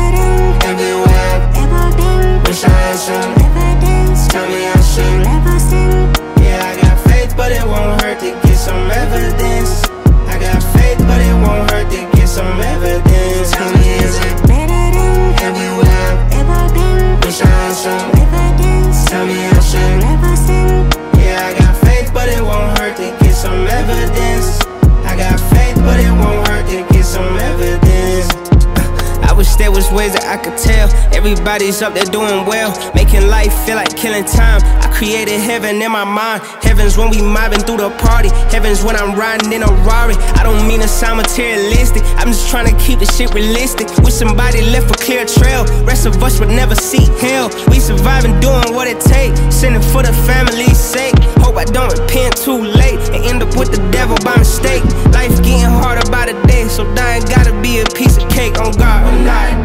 Everywhere I've been, wish I had some evidence. Tell me I should never sin. Yeah, I got faith, but it won't hurt to get some evidence. I got faith, but it won't hurt to get some evidence. Tell me, is it better than everywhere I've ever been? Wish I had some evidence. Tell me I should never sin. Yeah, I got faith, but it won't hurt to get some evidence. I got faith, but it won't hurt to get some evidence. I wish there was ways that I could tell. Everybody's up there doing well, making life feel like killing time. I created heaven in my mind. Heaven's when we mobbing through the party. Heaven's when I'm riding in a Rari. I don't mean to sound materialistic, I'm just trying to keep the shit realistic. Wish somebody left a clear trail. Rest of us would never see hell. We surviving, doing what it takes, sinning for the family's sake. Hope I don't repent too late and end up with the devil by mistake. Life getting harder by the day, so dying gotta be a piece of cake. On God, I'm not